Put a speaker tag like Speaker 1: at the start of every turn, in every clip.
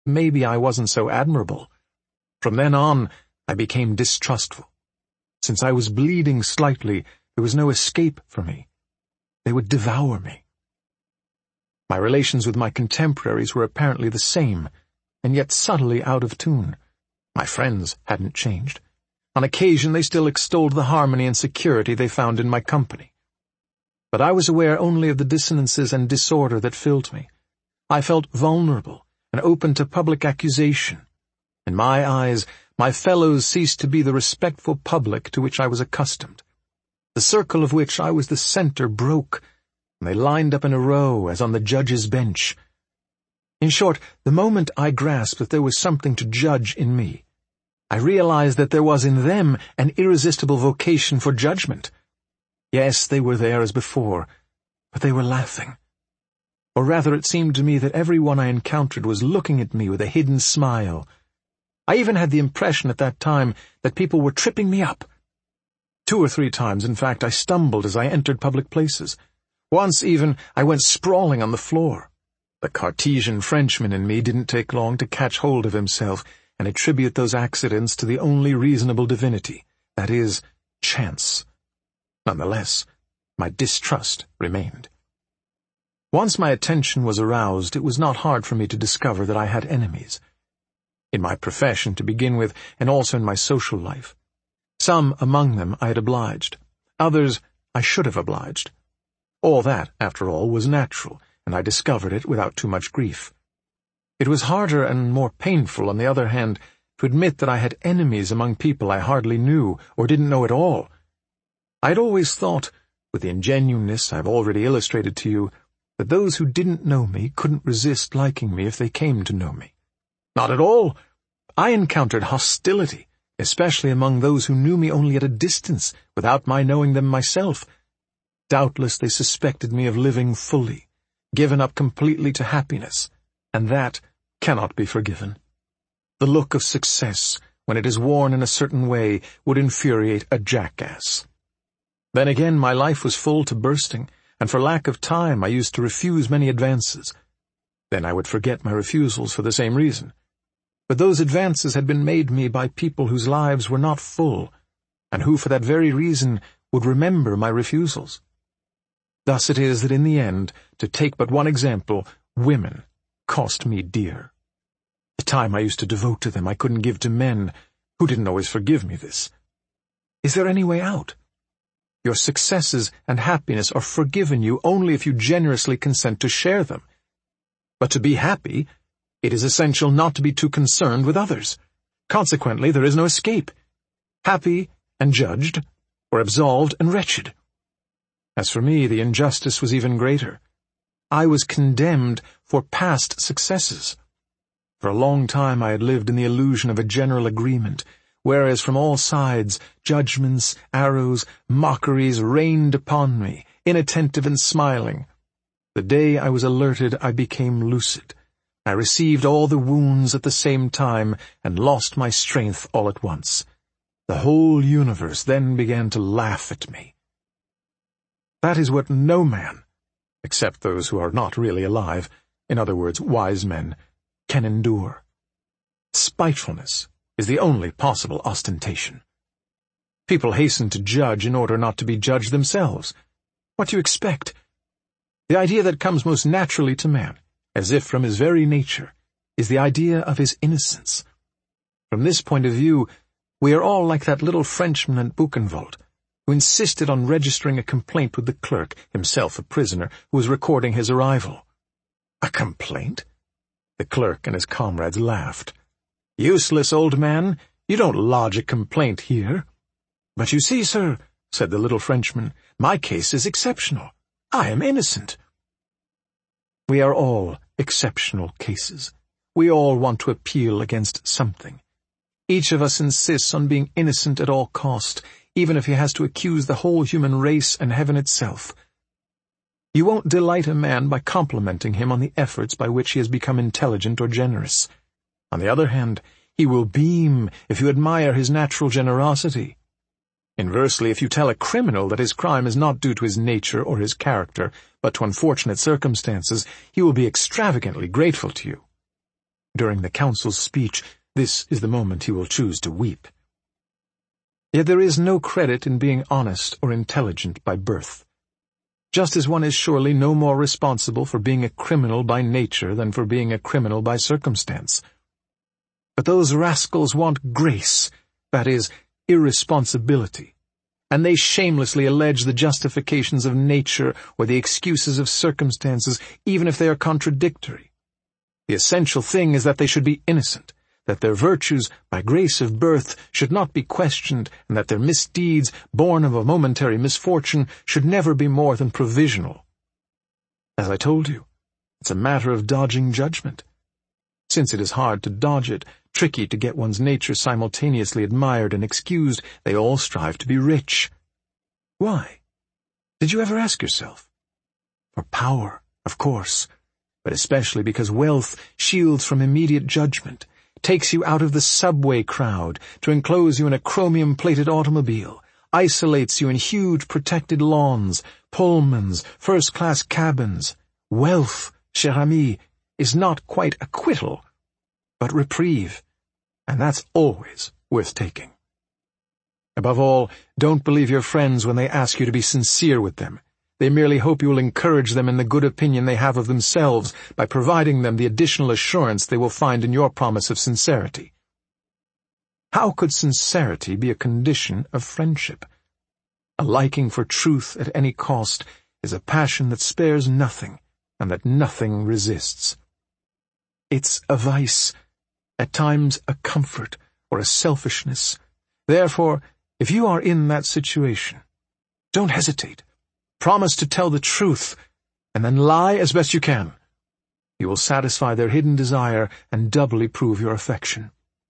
Speaker 1: maybe I wasn't so admirable. From then on, I became distrustful. Since I was bleeding slightly, there was no escape for me. They would devour me. My relations with my contemporaries were apparently the same, and yet subtly out of tune. My friends hadn't changed. On occasion they still extolled the harmony and security they found in my company. But I was aware only of the dissonances and disorder that filled me. I felt vulnerable and open to public accusation. In my eyes, my fellows ceased to be the respectful public to which I was accustomed. The circle of which I was the center broke, and they lined up in a row as on the judge's bench. In short, the moment I grasped that there was something to judge in me, I realized that there was in them an irresistible vocation for judgment. Yes, they were there as before, but they were laughing. Or rather, it seemed to me that every one I encountered was looking at me with a hidden smile. I even had the impression at that time that people were tripping me up. 2 or 3 times, in fact, I stumbled as I entered public places. Once even, I went sprawling on the floor. The Cartesian Frenchman in me didn't take long to catch hold of himself and attribute those accidents to the only reasonable divinity, that is, chance. Nonetheless, my distrust remained. Once my attention was aroused, it was not hard for me to discover that I had enemies. In my profession, to begin with, and also in my social life. Some among them I had obliged. Others I should have obliged. All that, after all, was natural, and I discovered it without too much grief. It was harder and more painful, on the other hand, to admit that I had enemies among people I hardly knew or didn't know at all. I had always thought, with the ingenuineness I've already illustrated to you, that those who didn't know me couldn't resist liking me if they came to know me. Not at all. I encountered hostility, especially among those who knew me only at a distance, without my knowing them myself. Doubtless they suspected me of living fully, given up completely to happiness, and that cannot be forgiven. The look of success, when it is worn in a certain way, would infuriate a jackass. Then again, my life was full to bursting, and for lack of time I used to refuse many advances. Then I would forget my refusals for the same reason. But those advances had been made me by people whose lives were not full, and who for that very reason would remember my refusals. Thus it is that in the end, to take but one example, women cost me dear. The time I used to devote to them I couldn't give to men, who didn't always forgive me this. Is there any way out? Your successes and happiness are forgiven you only if you generously consent to share them. But to be happy, it is essential not to be too concerned with others. Consequently, there is no escape. Happy and judged, or absolved and wretched. As for me, the injustice was even greater. I was condemned for past successes. For a long time I had lived in the illusion of a general agreement, whereas from all sides judgments, arrows, mockeries rained upon me, inattentive and smiling. The day I was alerted, I became lucid. I received all the wounds at the same time, and lost my strength all at once. The whole universe then began to laugh at me. That is what no man, except those who are not really alive, in other words, wise men, can endure. Spitefulness is the only possible ostentation. People hasten to judge in order not to be judged themselves. What do you expect? The idea that comes most naturally to man, as if from his very nature, is the idea of his innocence. From this point of view, we are all like that little Frenchman at Buchenwald, who insisted on registering a complaint with the clerk, himself a prisoner, who was recording his arrival. A complaint? The clerk and his comrades laughed. Useless, old man, you don't lodge a complaint here. But you see, sir, said the little Frenchman, my case is exceptional. I am innocent. We are all exceptional cases. We all want to appeal against something. Each of us insists on being innocent at all cost, even if he has to accuse the whole human race and heaven itself. You won't delight a man by complimenting him on the efforts by which he has become intelligent or generous. On the other hand, he will beam if you admire his natural generosity. Inversely, if you tell a criminal that his crime is not due to his nature or his character, but to unfortunate circumstances, he will be extravagantly grateful to you. during the council's speech, this is the moment he will choose to weep. Yet there is no credit in being honest or intelligent by birth, just as one is surely no more responsible for being a criminal by nature than for being a criminal by circumstance. But those rascals want grace, that is, irresponsibility, and they shamelessly allege the justifications of nature or the excuses of circumstances, even if they are contradictory. The essential thing is that they should be innocent, that their virtues, by grace of birth, should not be questioned, and that their misdeeds, born of a momentary misfortune, should never be more than provisional. As I told you, it's a matter of dodging judgment. Since it is hard to dodge it, tricky to get one's nature simultaneously admired and excused, they all strive to be rich. Why? Did you ever ask yourself? For power, of course, but especially because wealth shields from immediate judgment, takes you out of the subway crowd to enclose you in a chromium-plated automobile, isolates you in huge protected lawns, Pullmans, first-class cabins. Wealth, cher ami, is not quite acquittal, but reprieve, and that's always worth taking. Above all, don't believe your friends when they ask you to be sincere with them. They merely hope you will encourage them in the good opinion they have of themselves by providing them the additional assurance they will find in your promise of sincerity. How could sincerity be a condition of friendship? A liking for truth at any cost is a passion that spares nothing and that nothing resists. It's a vice, at times a comfort or a selfishness. Therefore, if you are in that situation, don't hesitate. Promise to tell the truth, and then lie as best you can. You will satisfy their hidden desire and doubly prove your affection.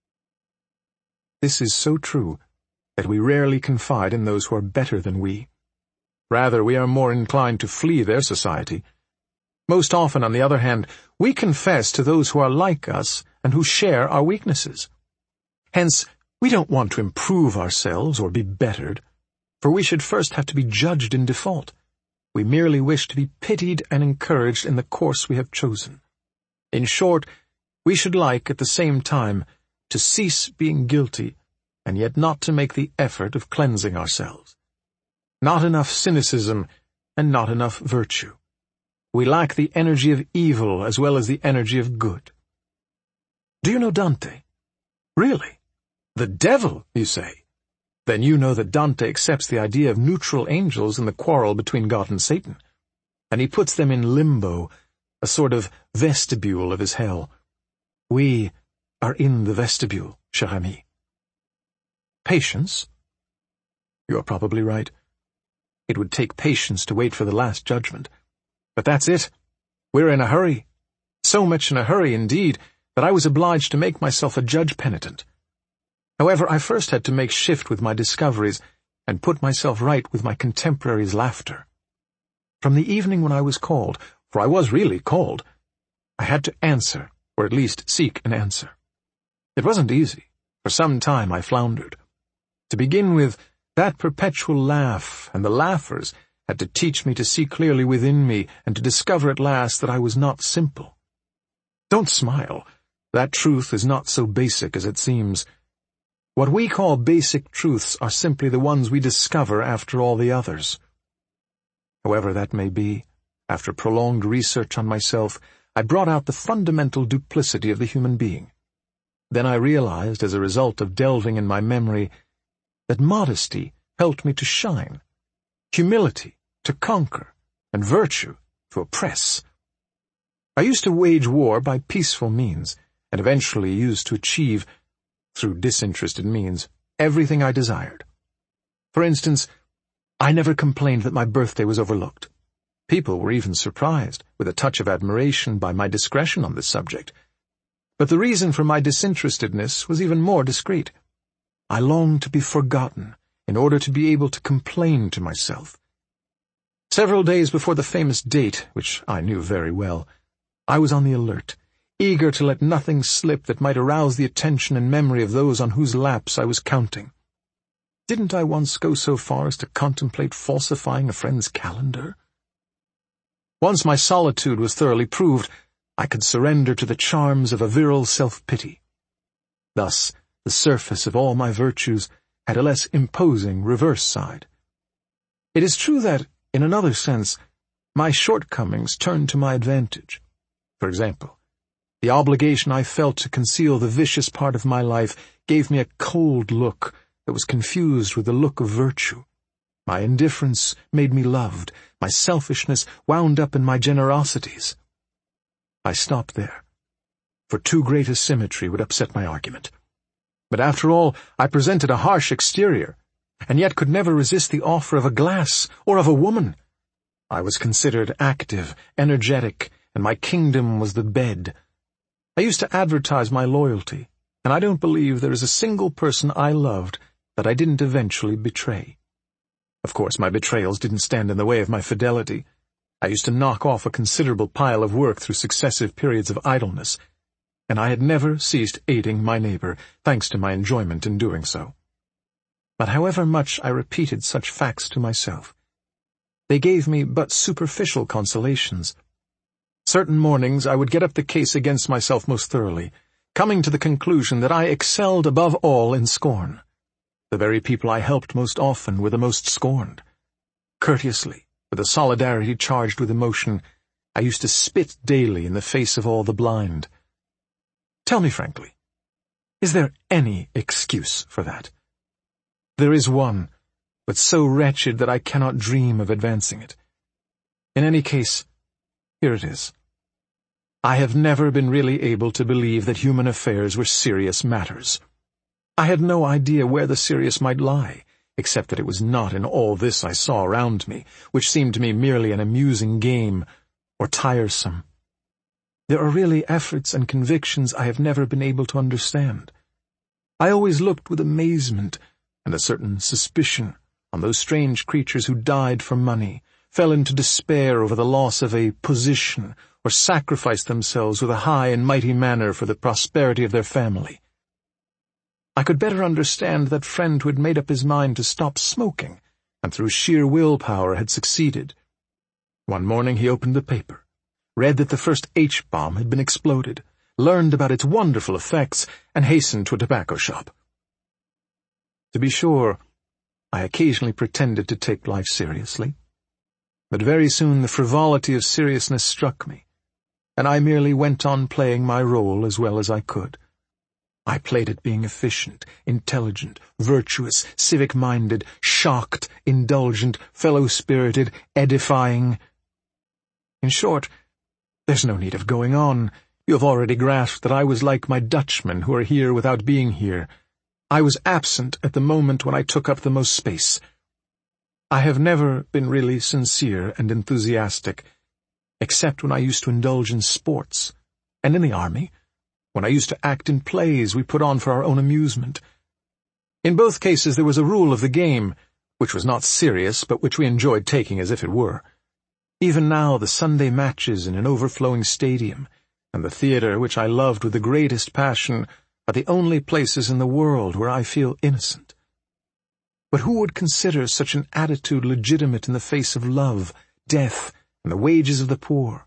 Speaker 1: This is so true that we rarely confide in those who are better than we. Rather, we are more inclined to flee their society. Most often, on the other hand, we confess to those who are like us and who share our weaknesses. Hence, we don't want to improve ourselves or be bettered, for we should first have to be judged in default. We merely wish to be pitied and encouraged in the course we have chosen. In short, we should like, at the same time, to cease being guilty, and yet not to make the effort of cleansing ourselves. Not enough cynicism, and not enough virtue. We lack the energy of evil as well as the energy of good. Do you know Dante? Really? The devil, you say? Then you know that Dante accepts the idea of neutral angels in the quarrel between God and Satan, and he puts them in limbo, a sort of vestibule of his hell. We are in the vestibule, cher ami. Patience? You are probably right. It would take patience to wait for the last judgment. But that's it. We're in a hurry. So much in a hurry, indeed, that I was obliged to make myself a judge penitent. However, I first had to make shift with my discoveries and put myself right with my contemporaries' laughter. From the evening when I was called, for I was really called, I had to answer, or at least seek an answer. It wasn't easy. For some time I floundered. To begin with, that perpetual laugh and the laughers had to teach me to see clearly within me and to discover at last that I was not simple. Don't smile. That truth is not so basic as it seems. What we call basic truths are simply the ones we discover after all the others. However that may be, after prolonged research on myself, I brought out the fundamental duplicity of the human being. Then I realized, as a result of delving in my memory, that modesty helped me to shine, humility to conquer, and virtue to oppress. I used to wage war by peaceful means, and eventually used to achieve, through disinterested means, everything I desired. For instance, I never complained that my birthday was overlooked. People were even surprised, with a touch of admiration, by my discretion on this subject. But the reason for my disinterestedness was even more discreet. I longed to be forgotten, in order to be able to complain to myself. Several days before the famous date, which I knew very well, I was on the alert, eager to let nothing slip that might arouse the attention and memory of those on whose laps I was counting. Didn't I once go so far as to contemplate falsifying a friend's calendar? Once my solitude was thoroughly proved, I could surrender to the charms of a virile self-pity. Thus, the surface of all my virtues had a less imposing reverse side. It is true that, in another sense, my shortcomings turned to my advantage. For example, the obligation I felt to conceal the vicious part of my life gave me a cold look that was confused with the look of virtue. My indifference made me loved. My selfishness wound up in my generosities. I stopped there, for too great a symmetry would upset my argument. But after all, I presented a harsh exterior, and yet could never resist the offer of a glass or of a woman. I was considered active, energetic, and my kingdom was the bed. I used to advertise my loyalty, and I don't believe there is a single person I loved that I didn't eventually betray. Of course, my betrayals didn't stand in the way of my fidelity. I used to knock off a considerable pile of work through successive periods of idleness, and I had never ceased aiding my neighbor, thanks to my enjoyment in doing so. But however much I repeated such facts to myself, they gave me but superficial consolations. Certain mornings I would get up the case against myself most thoroughly, coming to the conclusion that I excelled above all in scorn. The very people I helped most often were the most scorned. Courteously, with a solidarity charged with emotion, I used to spit daily in the face of all the blind. Tell me frankly, is there any excuse for that? There is one, but so wretched that I cannot dream of advancing it. In any case, here it is. I have never been really able to believe that human affairs were serious matters. I had no idea where the serious might lie, except that it was not in all this I saw around me, which seemed to me merely an amusing game, or tiresome. There are really efforts and convictions I have never been able to understand. I always looked with amazement and a certain suspicion on those strange creatures who died for money, fell into despair over the loss of a position, or sacrificed themselves with a high and mighty manner for the prosperity of their family. I could better understand that friend who had made up his mind to stop smoking, and through sheer willpower had succeeded. One morning he opened the paper, read that the first H-bomb had been exploded, learned about its wonderful effects, and hastened to a tobacco shop. To be sure, I occasionally pretended to take life seriously, but very soon the frivolity of seriousness struck me, and I merely went on playing my role as well as I could. I played at being efficient, intelligent, virtuous, civic-minded, shocked, indulgent, fellow-spirited, edifying. In short, there's no need of going on. You have already grasped that I was like my Dutchmen who are here without being here. I was absent at the moment when I took up the most space. I have never been really sincere and enthusiastic, except when I used to indulge in sports, and in the army, when I used to act in plays we put on for our own amusement. In both cases there was a rule of the game, which was not serious, but which we enjoyed taking as if it were. Even now the Sunday matches in an overflowing stadium, and the theatre, which I loved with the greatest passion, are the only places in the world where I feel innocent. But who would consider such an attitude legitimate in the face of love, death, and the wages of the poor?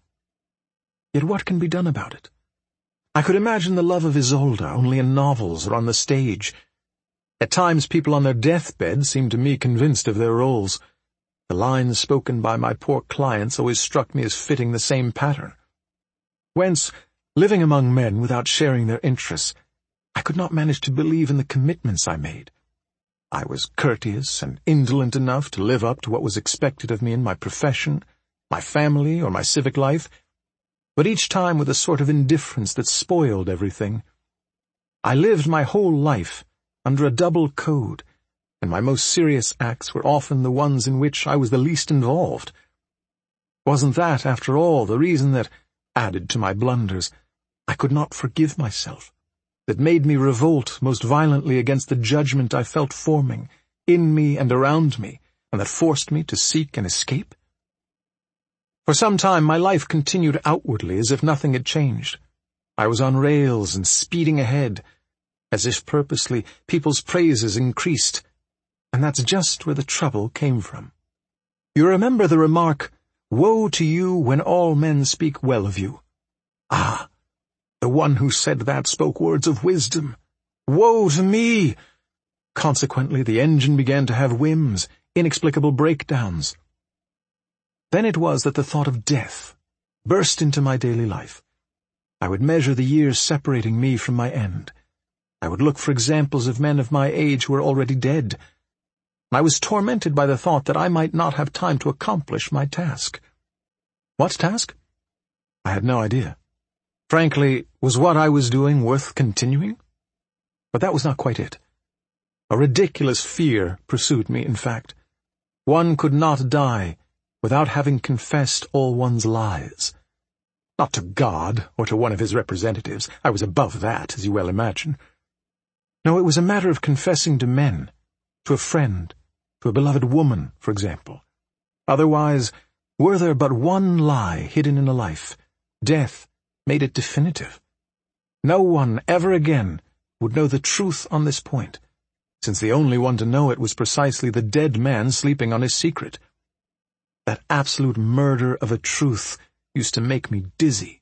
Speaker 1: Yet what can be done about it? I could imagine the love of Isolde only in novels or on the stage. At times people on their deathbed seemed to me convinced of their roles. The lines spoken by my poor clients always struck me as fitting the same pattern. Whence, living among men without sharing their interests, I could not manage to believe in the commitments I made. I was courteous and indolent enough to live up to what was expected of me in my profession, my family, or my civic life, but each time with a sort of indifference that spoiled everything. I lived my whole life under a double code, and my most serious acts were often the ones in which I was the least involved. Wasn't that, after all, the reason that, added to my blunders, I could not forgive myself, that made me revolt most violently against the judgment I felt forming, in me and around me, and that forced me to seek an escape? For some time my life continued outwardly as if nothing had changed. I was on rails and speeding ahead. As if purposely, people's praises increased, and that's just where the trouble came from. You remember the remark, "Woe to you when all men speak well of you." Ah, the one who said that spoke words of wisdom. Woe to me! Consequently, the engine began to have whims, inexplicable breakdowns. Then it was that the thought of death burst into my daily life. I would measure the years separating me from my end. I would look for examples of men of my age who were already dead. I was tormented by the thought that I might not have time to accomplish my task. What task? I had no idea. Frankly, was what I was doing worth continuing? But that was not quite it. A ridiculous fear pursued me, in fact. One could not die without having confessed all one's lies. Not to God or to one of his representatives. I was above that, as you well imagine. No, it was a matter of confessing to men, to a friend, to a beloved woman, for example. Otherwise, were there but one lie hidden in a life, death made it definitive. No one ever again would know the truth on this point, since the only one to know it was precisely the dead man sleeping on his secret. That absolute murder of a truth used to make me dizzy.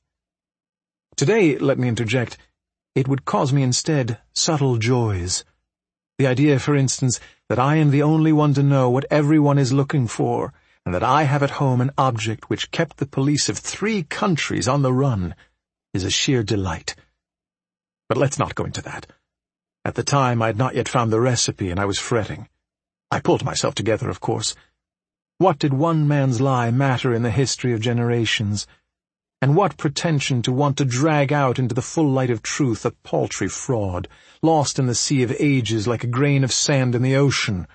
Speaker 1: Today, let me interject, it would cause me instead subtle joys. The idea, for instance, that I am the only one to know what everyone is looking for, and that I have at home an object which kept the police of 3 countries on the run, is a sheer delight. But let's not go into that. At the time, I had not yet found the recipe, and I was fretting. I pulled myself together, of course. What did one man's lie matter in the history of generations? And what pretension to want to drag out into the full light of truth a paltry fraud, lost in the sea of ages like a grain of sand in the ocean?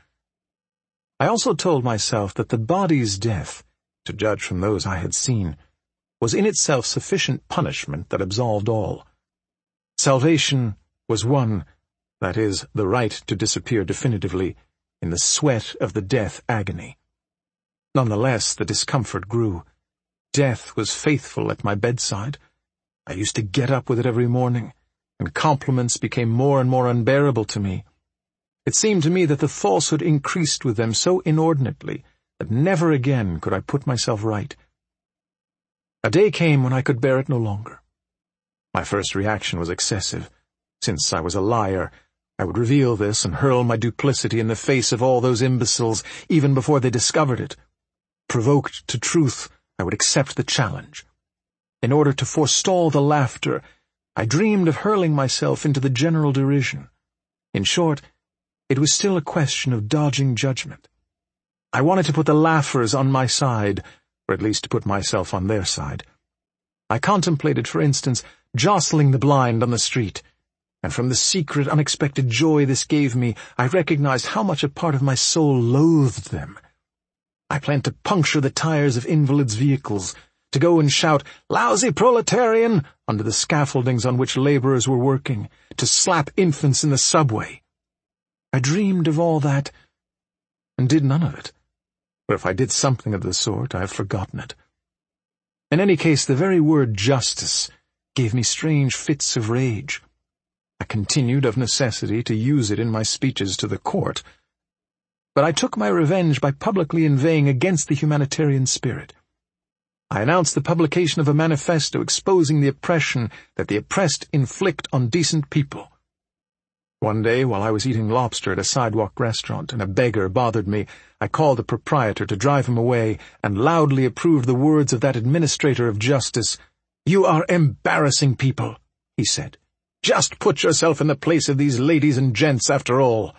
Speaker 1: I also told myself that the body's death, to judge from those I had seen, was in itself sufficient punishment that absolved all. Salvation was won, that is, the right to disappear definitively, in the sweat of the death agony. Nonetheless, the discomfort grew. Death was faithful at my bedside. I used to get up with it every morning, and compliments became more and more unbearable to me. It seemed to me that the falsehood increased with them so inordinately that never again could I put myself right. A day came when I could bear it no longer. My first reaction was excessive. Since I was a liar, I would reveal this and hurl my duplicity in the face of all those imbeciles even before they discovered it. Provoked to truth, I would accept the challenge. In order to forestall the laughter, I dreamed of hurling myself into the general derision. In short, it was still a question of dodging judgment. I wanted to put the laughers on my side, or at least to put myself on their side. I contemplated, for instance, jostling the blind on the street, and from the secret, unexpected joy this gave me, I recognized how much a part of my soul loathed them. I planned to puncture the tires of invalids' vehicles, to go and shout, "Lousy proletarian!" under the scaffoldings on which laborers were working, to slap infants in the subway. I dreamed of all that, and did none of it. Or if I did something of the sort, I have forgotten it. In any case, the very word justice gave me strange fits of rage. I continued, of necessity, to use it in my speeches to the court. But I took my revenge by publicly inveighing against the humanitarian spirit. I announced the publication of a manifesto exposing the oppression that the oppressed inflict on decent people. One day, while I was eating lobster at a sidewalk restaurant and a beggar bothered me, I called the proprietor to drive him away and loudly approved the words of that administrator of justice. "You are embarrassing people," he said. "Just put yourself in the place of these ladies and gents after all."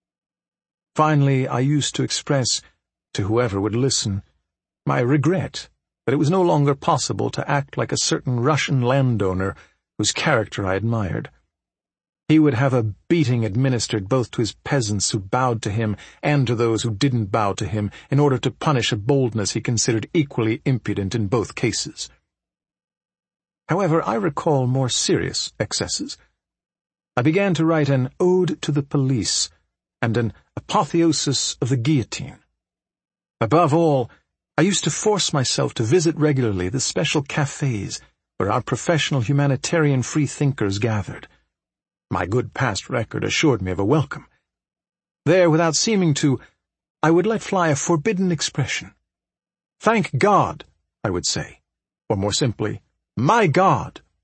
Speaker 1: Finally, I used to express, to whoever would listen, my regret that it was no longer possible to act like a certain Russian landowner whose character I admired. He would have a beating administered both to his peasants who bowed to him and to those who didn't bow to him in order to punish a boldness he considered equally impudent in both cases. However, I recall more serious excesses. I began to write an Ode to the Police and an Apotheosis of the Guillotine. Above all, I used to force myself to visit regularly the special cafes where our professional humanitarian free-thinkers gathered. My good past record assured me of a welcome. There, without seeming to, I would let fly a forbidden expression. "Thank God," I would say, or more simply, "My God,"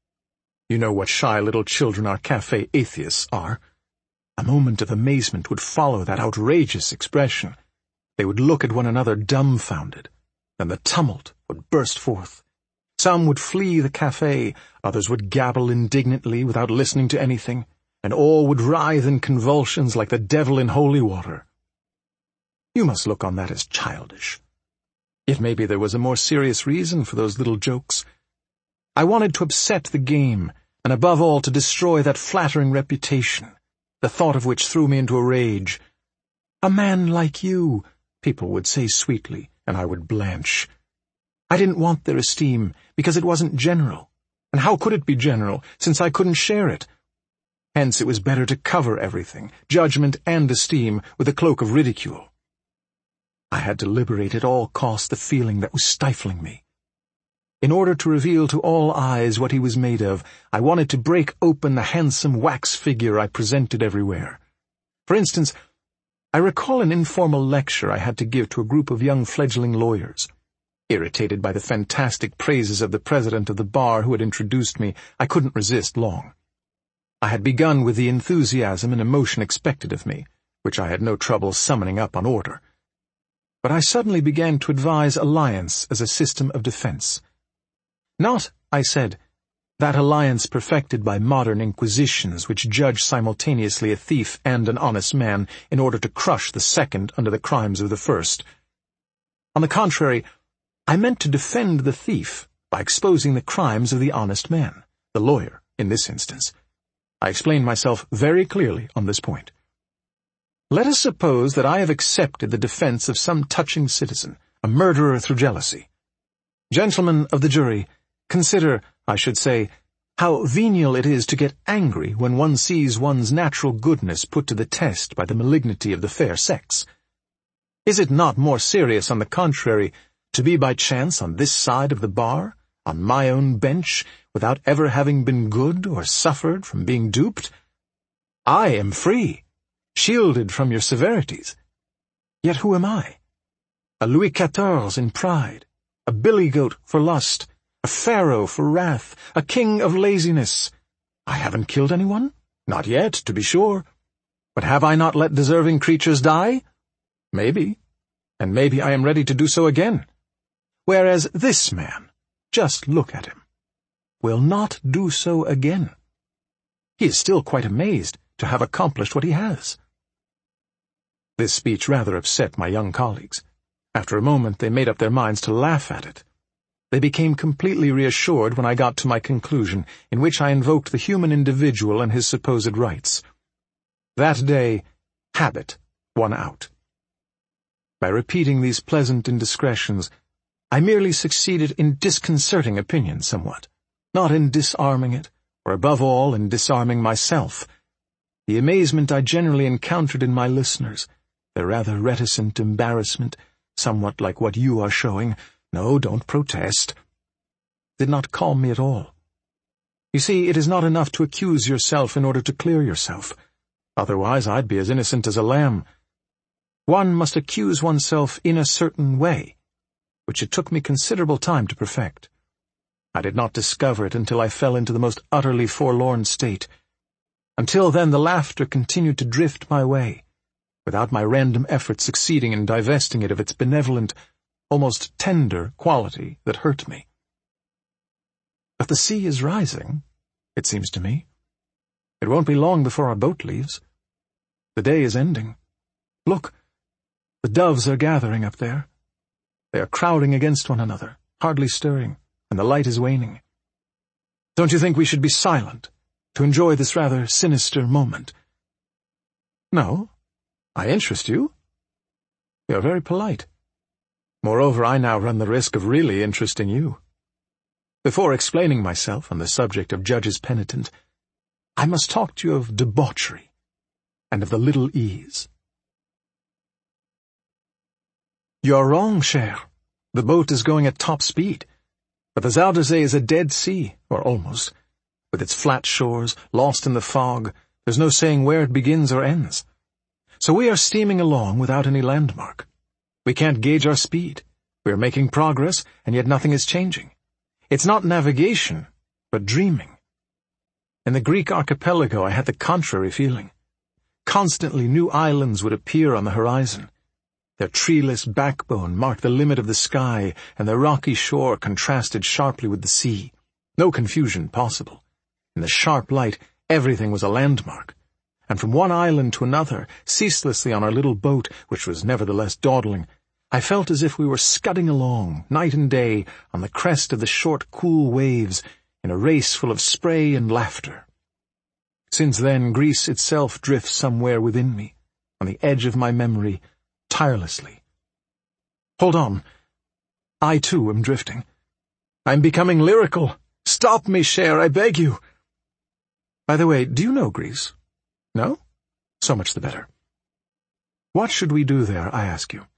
Speaker 1: You know what shy little children our cafe atheists are. A moment of amazement would follow that outrageous expression. They would look at one another dumbfounded. Then the tumult would burst forth. Some would flee the cafe, others would gabble indignantly without listening to anything, and all would writhe in convulsions like the devil in holy water. You must look on that as childish. Yet maybe there was a more serious reason for those little jokes. I wanted to upset the game, and above all to destroy that flattering reputation, the thought of which threw me into a rage. "A man like you," people would say sweetly, and I would blanch. I didn't want their esteem, because it wasn't general. And how could it be general, since I couldn't share it? Hence it was better to cover everything, judgment and esteem, with a cloak of ridicule. I had to liberate at all costs the feeling that was stifling me. In order to reveal to all eyes what he was made of, I wanted to break open the handsome wax figure I presented everywhere. For instance, I recall an informal lecture I had to give to a group of young fledgling lawyers. Irritated by the fantastic praises of the president of the bar who had introduced me, I couldn't resist long. I had begun with the enthusiasm and emotion expected of me, which I had no trouble summoning up on order. But I suddenly began to advise alliance as a system of defense. Not, I said, that alliance perfected by modern inquisitions which judge simultaneously a thief and an honest man in order to crush the second under the crimes of the first. On the contrary, I meant to defend the thief by exposing the crimes of the honest man, the lawyer, in this instance. I explained myself very clearly on this point. Let us suppose that I have accepted the defense of some touching citizen, a murderer through jealousy. Gentlemen of the jury, consider, I should say, how venial it is to get angry when one sees one's natural goodness put to the test by the malignity of the fair sex. Is it not more serious, on the contrary, to be by chance on this side of the bar, on my own bench, without ever having been good or suffered from being duped? I am free, shielded from your severities. Yet who am I? A Louis XIV in pride, a billy-goat for lust, a pharaoh for wrath, a king of laziness. I haven't killed anyone? Not yet, to be sure. But have I not let deserving creatures die? Maybe. And maybe I am ready to do so again. Whereas this man, just look at him, will not do so again. He is still quite amazed to have accomplished what he has. This speech rather upset my young colleagues. After a moment they made up their minds to laugh at it. They became completely reassured when I got to my conclusion, in which I invoked the human individual and his supposed rights. That day, habit won out. By repeating these pleasant indiscretions, I merely succeeded in disconcerting opinion somewhat, not in disarming it, or above all in disarming myself. The amazement I generally encountered in my listeners, their rather reticent embarrassment, somewhat like what you are showing, no, don't protest, did not calm me at all. You see, it is not enough to accuse yourself in order to clear yourself. Otherwise I'd be as innocent as a lamb. One must accuse oneself in a certain way, which it took me considerable time to perfect. I did not discover it until I fell into the most utterly forlorn state. Until then the laughter continued to drift my way, without my random effort succeeding in divesting it of its benevolent, almost tender quality that hurt me. But the sea is rising, it seems to me. It won't be long before our boat leaves. The day is ending. Look, the doves are gathering up there. They are crowding against one another, hardly stirring, and the light is waning. Don't you think we should be silent, to enjoy this rather sinister moment? No, I interest you. You are very polite. Moreover, I now run the risk of really interesting you. Before explaining myself on the subject of Judges Penitent, I must talk to you of debauchery and of the little ease. You are wrong, cher. The boat is going at top speed. But the Zuiderzee is a dead sea, or almost. With its flat shores, lost in the fog, there's no saying where it begins or ends. So we are steaming along without any landmark. We can't gauge our speed. We are making progress, and yet nothing is changing. It's not navigation, but dreaming. In the Greek archipelago I had the contrary feeling. Constantly new islands would appear on the horizon. Their treeless backbone marked the limit of the sky, and their rocky shore contrasted sharply with the sea. No confusion possible. In the sharp light, everything was a landmark. And from one island to another, ceaselessly on our little boat, which was nevertheless dawdling, I felt as if we were scudding along, night and day, on the crest of the short, cool waves, in a race full of spray and laughter. Since then, Greece itself drifts somewhere within me, on the edge of my memory, tirelessly. Hold on. I, too, am drifting. I'm becoming lyrical. Stop me, Cher, I beg you. By the way, do you know Greece? No? So much the better. What should we do there, I ask you?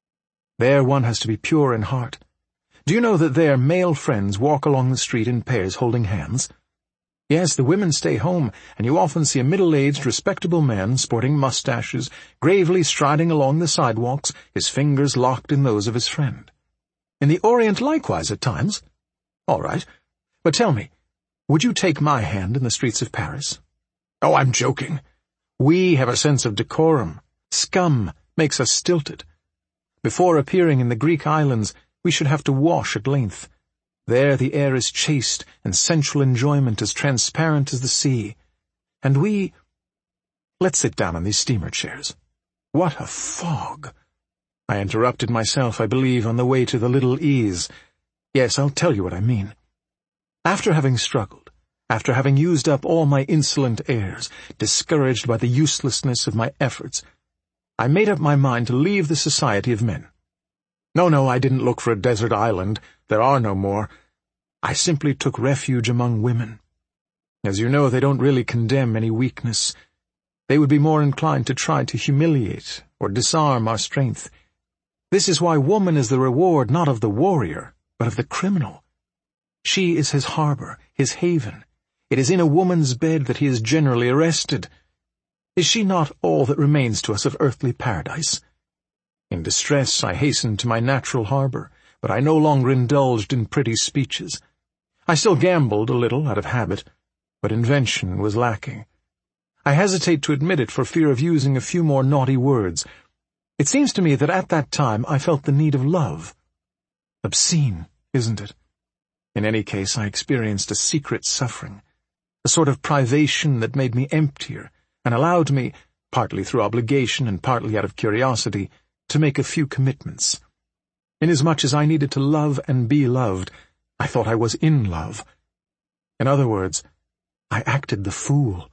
Speaker 1: There one has to be pure in heart. Do you know that there male friends walk along the street in pairs holding hands? Yes, the women stay home, and you often see a middle-aged, respectable man, sporting mustaches, gravely striding along the sidewalks, his fingers locked in those of his friend. In the Orient likewise at times. All right. But tell me, would you take my hand in the streets of Paris? Oh, I'm joking. We have a sense of decorum. Scum makes us stilted. Before appearing in the Greek islands, we should have to wash at length. There the air is chaste, and sensual enjoyment as transparent as the sea. And we— Let's sit down on these steamer chairs. What a fog! I interrupted myself, I believe, on the way to the Little Ease. Yes, I'll tell you what I mean. After having struggled, after having used up all my insolent airs, discouraged by the uselessness of my efforts, I made up my mind to leave the society of men. No, I didn't look for a desert island. There are no more. I simply took refuge among women. As you know, they don't really condemn any weakness. They would be more inclined to try to humiliate or disarm our strength. This is why woman is the reward not of the warrior, but of the criminal. She is his harbor, his haven. It is in a woman's bed that he is generally arrested. Is she not all that remains to us of earthly paradise? In distress I hastened to my natural harbor, but I no longer indulged in pretty speeches. I still gambled a little out of habit, but invention was lacking. I hesitate to admit it for fear of using a few more naughty words. It seems to me that at that time I felt the need of love. Obscene, isn't it? In any case, I experienced a secret suffering, a sort of privation that made me emptier and allowed me, partly through obligation and partly out of curiosity, to make a few commitments. Inasmuch as I needed to love and be loved, I thought I was in love. In other words, I acted the fool.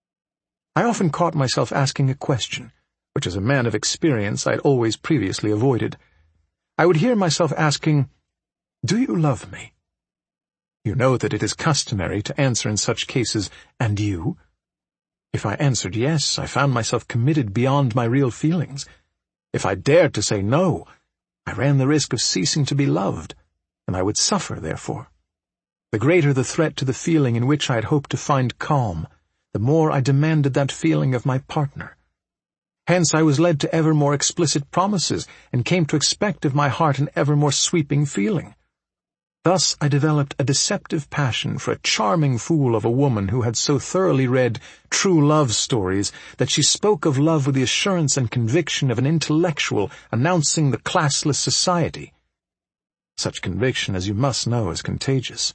Speaker 1: I often caught myself asking a question, which as a man of experience I had always previously avoided. I would hear myself asking, "Do you love me?" You know that it is customary to answer in such cases, "And you?" If I answered yes, I found myself committed beyond my real feelings. If I dared to say no, I ran the risk of ceasing to be loved, and I would suffer, therefore. The greater the threat to the feeling in which I had hoped to find calm, the more I demanded that feeling of my partner. Hence I was led to ever more explicit promises, and came to expect of my heart an ever more sweeping feeling. Thus I developed a deceptive passion for a charming fool of a woman who had so thoroughly read true love stories that she spoke of love with the assurance and conviction of an intellectual announcing the classless society. Such conviction, as you must know, is contagious.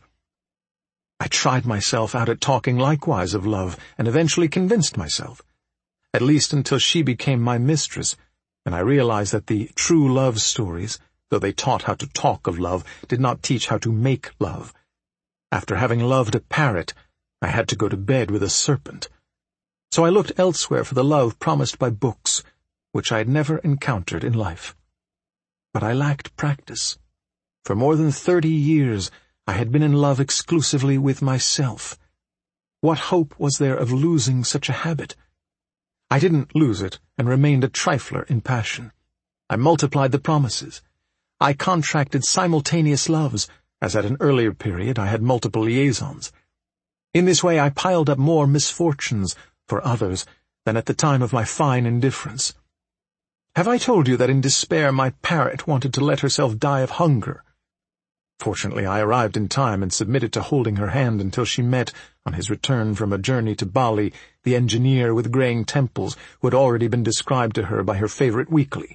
Speaker 1: I tried myself out at talking likewise of love, and eventually convinced myself, at least until she became my mistress, and I realized that the true love stories, though they taught how to talk of love, did not teach how to make love. After having loved a parrot, I had to go to bed with a serpent. So I looked elsewhere for the love promised by books, which I had never encountered in life. But I lacked practice. For more than 30 years, I had been in love exclusively with myself. What hope was there of losing such a habit? I didn't lose it, and remained a trifler in passion. I multiplied the promises. I contracted simultaneous loves, as at an earlier period I had multiple liaisons. In this way I piled up more misfortunes for others than at the time of my fine indifference. Have I told you that in despair my parrot wanted to let herself die of hunger? Fortunately, I arrived in time and submitted to holding her hand until she met, on his return from a journey to Bali, the engineer with graying temples who had already been described to her by her favorite weekly.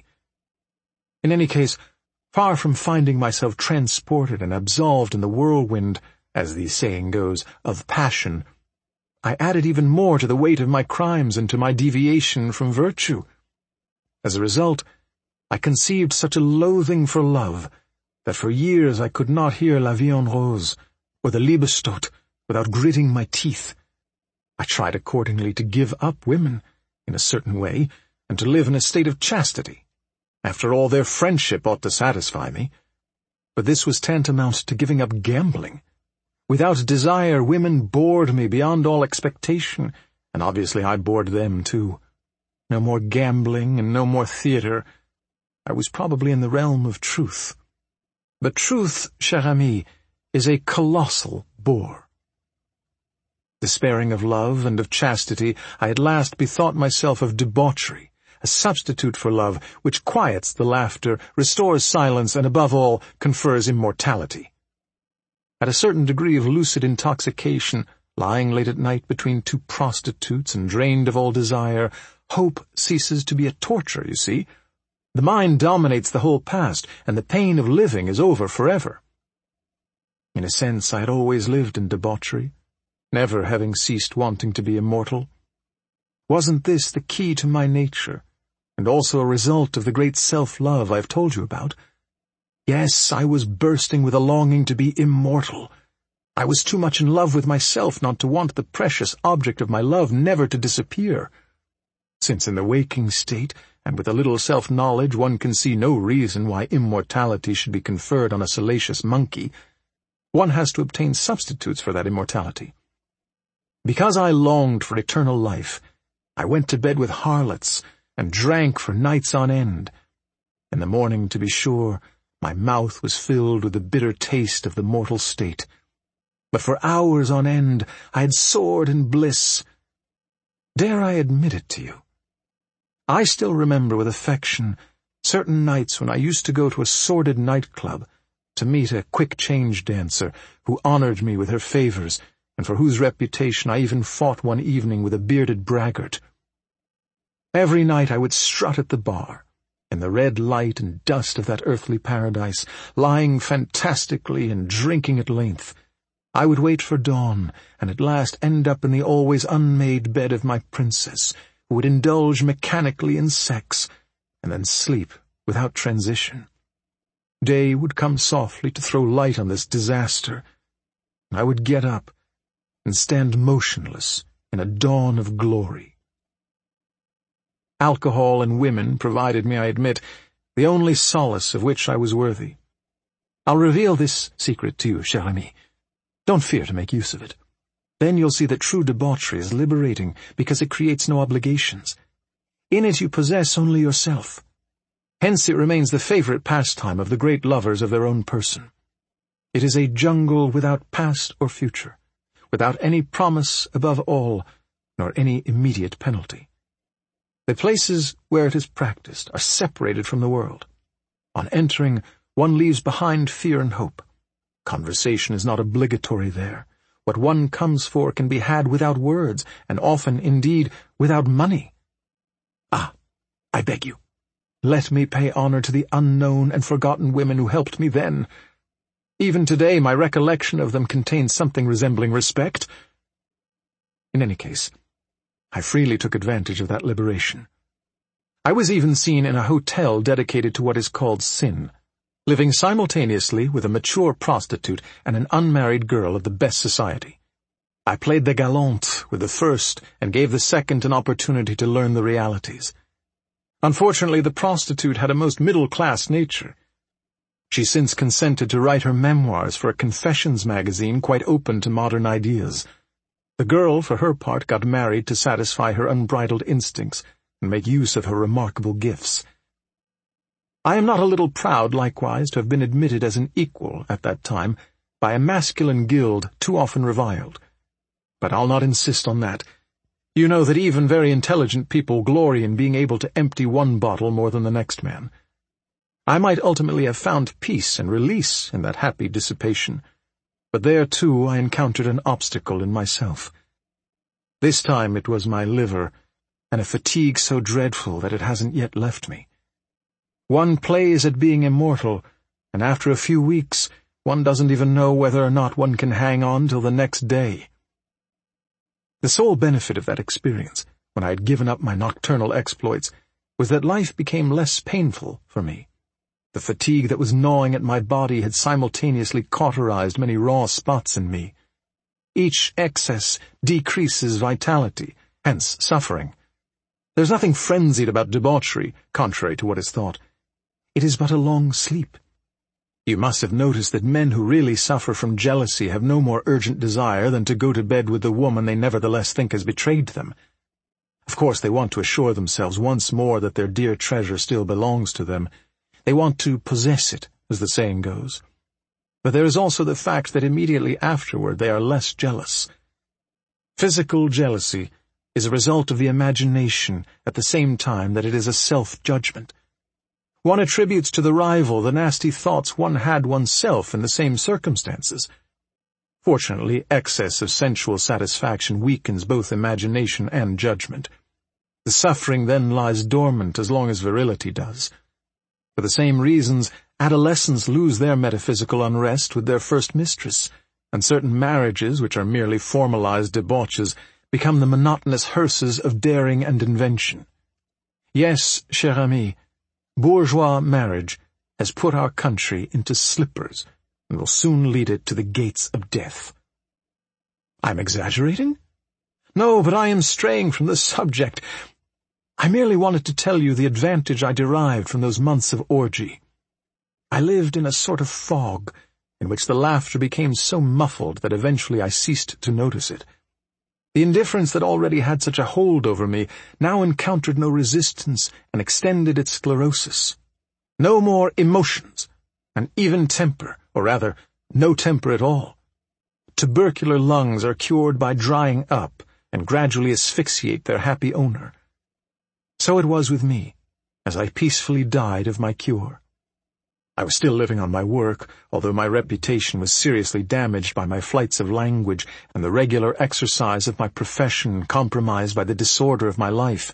Speaker 1: In any case, far from finding myself transported and absolved in the whirlwind, as the saying goes, of passion, I added even more to the weight of my crimes and to my deviation from virtue. As a result, I conceived such a loathing for love that for years I could not hear La Vie en Rose or the Liebestod without gritting my teeth. I tried accordingly to give up women, in a certain way, and to live in a state of chastity. After all, their friendship ought to satisfy me. But this was tantamount to giving up gambling. Without desire, women bored me beyond all expectation, and obviously I bored them too. No more gambling and no more theatre. I was probably in the realm of truth. But truth, cher ami, is a colossal bore. Despairing of love and of chastity, I at last bethought myself of debauchery, a substitute for love which quiets the laughter, restores silence, and above all, confers immortality. At a certain degree of lucid intoxication, lying late at night between two prostitutes and drained of all desire, hope ceases to be a torture, you see. The mind dominates the whole past, and the pain of living is over forever. In a sense, I had always lived in debauchery, never having ceased wanting to be immortal. Wasn't this the key to my nature, and also a result of the great self-love I've told you about? Yes, I was bursting with a longing to be immortal. I was too much in love with myself not to want the precious object of my love never to disappear. Since in the waking state, and with a little self-knowledge, one can see no reason why immortality should be conferred on a salacious monkey, one has to obtain substitutes for that immortality. Because I longed for eternal life, I went to bed with harlots and drank for nights on end. In the morning, to be sure, my mouth was filled with the bitter taste of the mortal state. But for hours on end, I had soared in bliss. Dare I admit it to you? I still remember with affection certain nights when I used to go to a sordid nightclub to meet a quick-change dancer who honored me with her favors, and for whose reputation I even fought one evening with a bearded braggart. Every night I would strut at the bar, in the red light and dust of that earthly paradise, lying fantastically and drinking at length. I would wait for dawn, and at last end up in the always unmade bed of my princess, who would indulge mechanically in sex, and then sleep without transition. Day would come softly to throw light on this disaster. I would get up and stand motionless in a dawn of glory. Alcohol and women provided me, I admit, the only solace of which I was worthy. I'll reveal this secret to you, cher ami. Don't fear to make use of it. Then you'll see that true debauchery is liberating because it creates no obligations. In it you possess only yourself. Hence it remains the favorite pastime of the great lovers of their own person. It is a jungle without past or future, without any promise above all, nor any immediate penalty. The places where it is practiced are separated from the world. On entering, one leaves behind fear and hope. Conversation is not obligatory there. What one comes for can be had without words, and often, indeed, without money. Ah, I beg you, let me pay honor to the unknown and forgotten women who helped me then. Even today my recollection of them contains something resembling respect. In any case, I freely took advantage of that liberation. I was even seen in a hotel dedicated to what is called sin, living simultaneously with a mature prostitute and an unmarried girl of the best society. I played the galante with the first and gave the second an opportunity to learn the realities. Unfortunately, the prostitute had a most middle-class nature. She since consented to write her memoirs for a confessions magazine quite open to modern ideas. The girl, for her part, got married to satisfy her unbridled instincts and make use of her remarkable gifts. I am not a little proud, likewise, to have been admitted as an equal, at that time, by a masculine guild too often reviled. But I'll not insist on that. You know that even very intelligent people glory in being able to empty one bottle more than the next man. I might ultimately have found peace and release in that happy dissipation, but there too I encountered an obstacle in myself. This time it was my liver, and a fatigue so dreadful that it hasn't yet left me. One plays at being immortal, and after a few weeks, one doesn't even know whether or not one can hang on till the next day. The sole benefit of that experience, when I had given up my nocturnal exploits, was that life became less painful for me. The fatigue that was gnawing at my body had simultaneously cauterized many raw spots in me. Each excess decreases vitality, hence suffering. There's nothing frenzied about debauchery, contrary to what is thought. It is but a long sleep. You must have noticed that men who really suffer from jealousy have no more urgent desire than to go to bed with the woman they nevertheless think has betrayed them. Of course, they want to assure themselves once more that their dear treasure still belongs to them. They want to possess it, as the saying goes. But there is also the fact that immediately afterward they are less jealous. Physical jealousy is a result of the imagination at the same time that it is a self-judgment. One attributes to the rival the nasty thoughts one had oneself in the same circumstances. Fortunately, excess of sensual satisfaction weakens both imagination and judgment. The suffering then lies dormant as long as virility does. For the same reasons, adolescents lose their metaphysical unrest with their first mistress, and certain marriages, which are merely formalized debauches, become the monotonous hearses of daring and invention. Yes, cher ami, bourgeois marriage has put our country into slippers and will soon lead it to the gates of death. I'm exaggerating? No, but I am straying from the subject. I merely wanted to tell you the advantage I derived from those months of orgy. I lived in a sort of fog, in which the laughter became so muffled that eventually I ceased to notice it. The indifference that already had such a hold over me now encountered no resistance and extended its sclerosis. No more emotions, an even temper, or rather, no temper at all. Tubercular lungs are cured by drying up and gradually asphyxiate their happy owner. So it was with me, as I peacefully died of my cure. I was still living on my work, although my reputation was seriously damaged by my flights of language and the regular exercise of my profession compromised by the disorder of my life.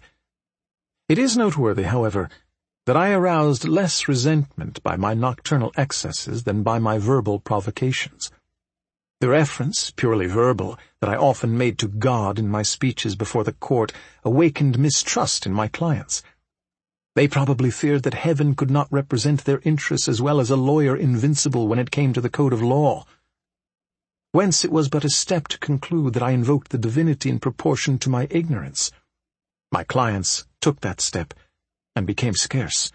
Speaker 1: It is noteworthy, however, that I aroused less resentment by my nocturnal excesses than by my verbal provocations. The reference, purely verbal, that I often made to God in my speeches before the court awakened mistrust in my clients. They probably feared that heaven could not represent their interests as well as a lawyer invincible when it came to the code of law. Whence it was but a step to conclude that I invoked the divinity in proportion to my ignorance. My clients took that step and became scarce.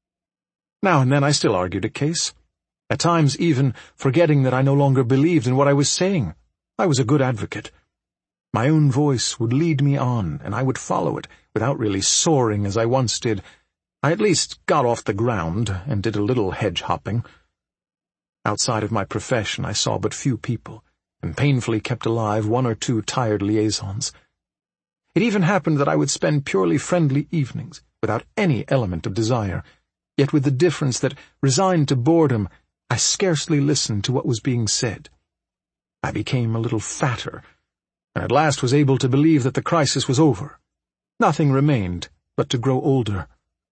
Speaker 1: Now and then I still argued a case, at times even forgetting that I no longer believed in what I was saying. I was a good advocate. My own voice would lead me on, and I would follow it, without really soaring as I once did. I at least got off the ground and did a little hedge-hopping. Outside of my profession I saw but few people, and painfully kept alive one or two tired liaisons. It even happened that I would spend purely friendly evenings, without any element of desire, yet with the difference that, resigned to boredom, I scarcely listened to what was being said. I became a little fatter, and at last was able to believe that the crisis was over. Nothing remained but to grow older.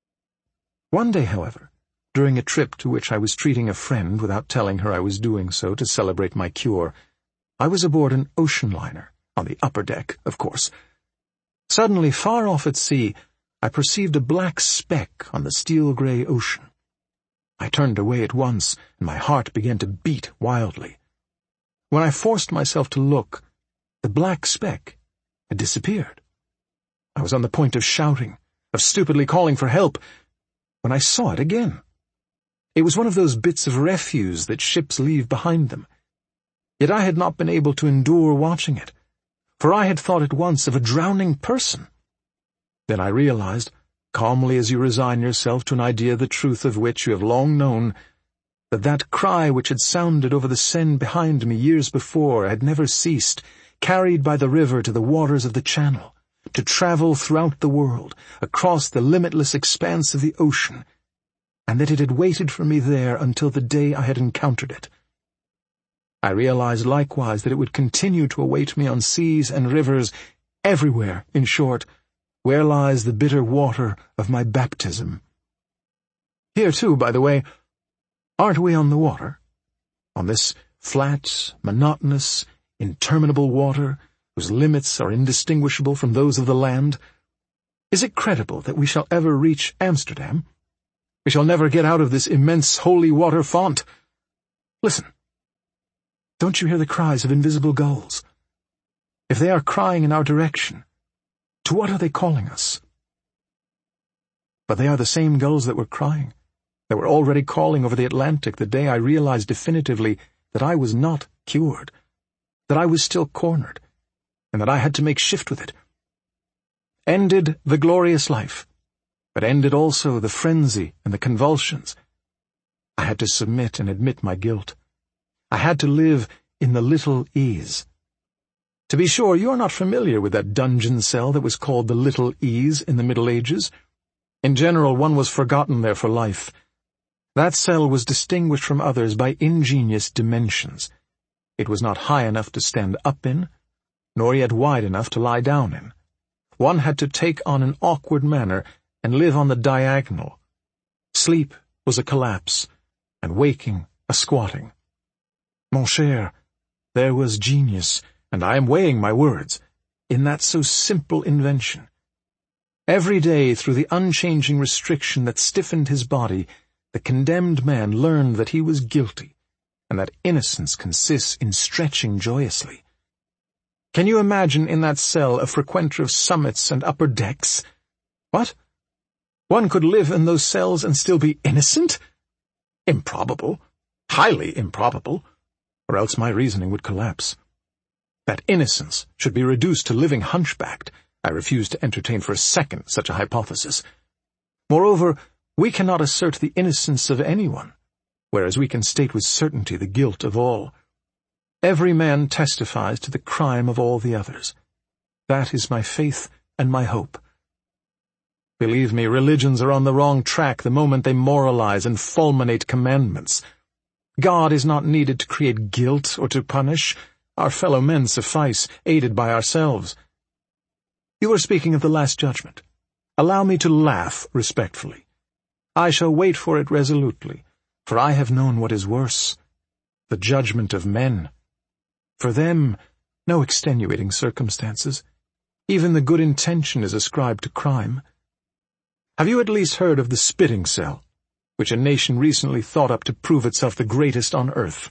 Speaker 1: One day, however, during a trip to which I was treating a friend without telling her I was doing so to celebrate my cure, I was aboard an ocean liner, on the upper deck, of course. Suddenly, far off at sea, I perceived a black speck on the steel-gray ocean. I turned away at once, and my heart began to beat wildly. When I forced myself to look, the black speck had disappeared. I was on the point of shouting, of stupidly calling for help, when I saw it again. It was one of those bits of refuse that ships leave behind them. Yet I had not been able to endure watching it, for I had thought at once of a drowning person. Then I realized, calmly as you resign yourself to an idea the truth of which you have long known, that cry which had sounded over the Seine behind me years before had never ceased, carried by the river to the waters of the Channel, to travel throughout the world, across the limitless expanse of the ocean. and that it had waited for me there until the day I had encountered it. I realized likewise that it would continue to await me on seas and rivers, everywhere, in short, where lies the bitter water of my baptism. Here, too, by the way, aren't we on the water? On this flat, monotonous, interminable water, whose limits are indistinguishable from those of the land? Is it credible that we shall ever reach Amsterdam? We shall never get out of this immense holy water font. Listen. Don't you hear the cries of invisible gulls? If they are crying in our direction, to what are they calling us? But they are the same gulls that were crying, that were already calling over the Atlantic the day I realized definitively that I was not cured, that I was still cornered, and that I had to make shift with it. Ended the glorious life, but ended also the frenzy and the convulsions. I had to submit and admit my guilt. I had to live in the Little Ease. To be sure, you are not familiar with that dungeon cell that was called the Little Ease in the Middle Ages. In general, one was forgotten there for life. That cell was distinguished from others by ingenious dimensions. It was not high enough to stand up in, nor yet wide enough to lie down in. One had to take on an awkward manner and live on the diagonal. Sleep was a collapse, and waking a squatting. Mon cher, there was genius, and I am weighing my words, in that so simple invention. Every day, through the unchanging restriction that stiffened his body, the condemned man learned that he was guilty, and that innocence consists in stretching joyously. Can you imagine in that cell a frequenter of summits and upper decks? What? One could live in those cells and still be innocent? Improbable. Highly improbable. Or else my reasoning would collapse. That innocence should be reduced to living hunchbacked, I refuse to entertain for a second such a hypothesis. Moreover, we cannot assert the innocence of anyone, whereas we can state with certainty the guilt of all. Every man testifies to the crime of all the others. That is my faith and my hope. Believe me, religions are on the wrong track the moment they moralize and fulminate commandments. God is not needed to create guilt or to punish. Our fellow men suffice, aided by ourselves. You are speaking of the Last Judgment. Allow me to laugh respectfully. I shall wait for it resolutely, for I have known what is worse, the judgment of men. For them, no extenuating circumstances. Even the good intention is ascribed to crime. Have you at least heard of the spitting cell, which a nation recently thought up to prove itself the greatest on earth?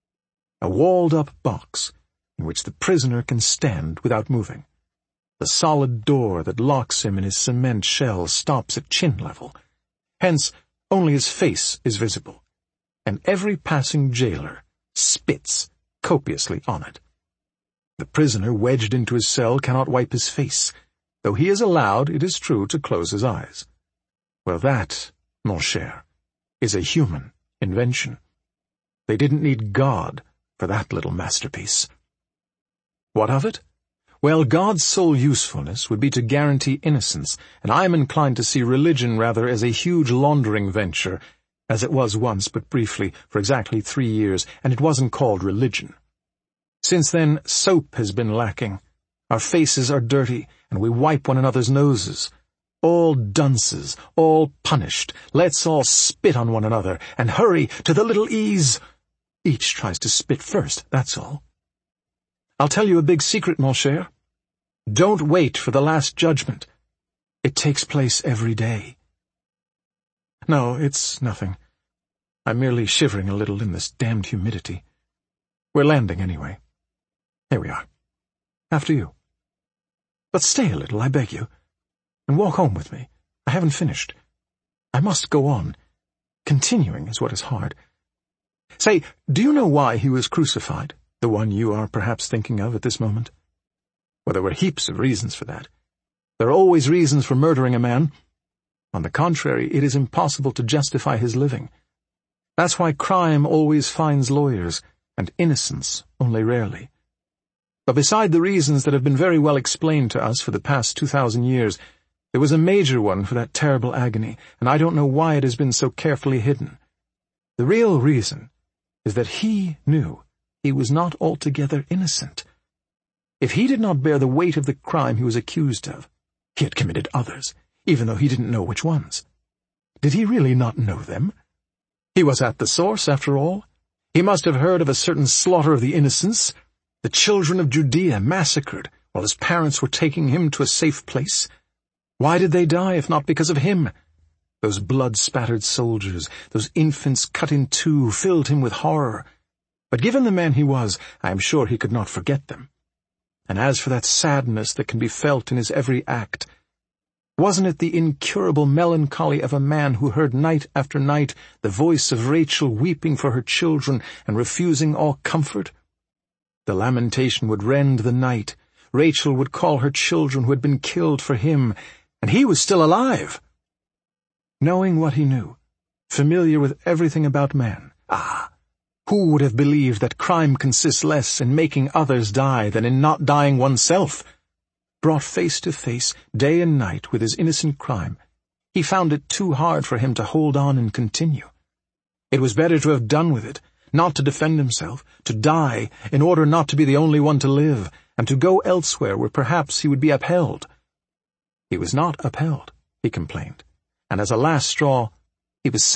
Speaker 1: A walled-up box in which the prisoner can stand without moving. The solid door that locks him in his cement shell stops at chin level. Hence, only his face is visible, and every passing jailer spits copiously on it. The prisoner wedged into his cell cannot wipe his face, though he is allowed, it is true, to close his eyes. Well, that, mon cher, is a human invention. They didn't need God for that little masterpiece. What of it? Well, God's sole usefulness would be to guarantee innocence, and I am inclined to see religion rather as a huge laundering venture, as it was once but briefly, for exactly 3 years, and it wasn't called religion. Since then, soap has been lacking. Our faces are dirty, and we wipe one another's noses. All dunces, all punished. Let's all spit on one another, and hurry to the Little Ease. Each tries to spit first, that's all. I'll tell you a big secret, mon cher. Don't wait for the Last Judgment. It takes place every day. No, it's nothing. I'm merely shivering a little in this damned humidity. We're landing anyway. Here we are. After you. But stay a little, I beg you, and walk home with me. I haven't finished. I must go on. Continuing is what is hard. Say, do you know why he was crucified, the one you are perhaps thinking of at this moment? Well, there were heaps of reasons for that. There are always reasons for murdering a man. On the contrary, it is impossible to justify his living. That's why crime always finds lawyers, and innocence only rarely. But beside the reasons that have been very well explained to us for the past 2,000 years, There was a major one for that terrible agony, and I don't know why it has been so carefully hidden. The real reason is that he knew he was not altogether innocent. If he did not bear the weight of the crime he was accused of, he had committed others, even though he didn't know which ones. Did he really not know them? He was at the source, after all. He must have heard of a certain slaughter of the innocents, the children of Judea massacred while his parents were taking him to a safe place. Why did they die, if not because of him? Those blood-spattered soldiers, those infants cut in two, filled him with horror. But given the man he was, I am sure he could not forget them. And as for that sadness that can be felt in his every act, wasn't it the incurable melancholy of a man who heard night after night the voice of Rachel weeping for her children and refusing all comfort? The lamentation would rend the night. Rachel would call her children who had been killed for him, and he was still alive. Knowing what he knew, familiar with everything about man, who would have believed that crime consists less in making others die than in not dying oneself? Brought face to face, day and night, with his innocent crime, he found it too hard for him to hold on and continue. It was better to have done with it, not to defend himself, to die in order not to be the only one to live, and to go elsewhere where perhaps he would be upheld. He was not upheld, he complained, and as a last straw, he was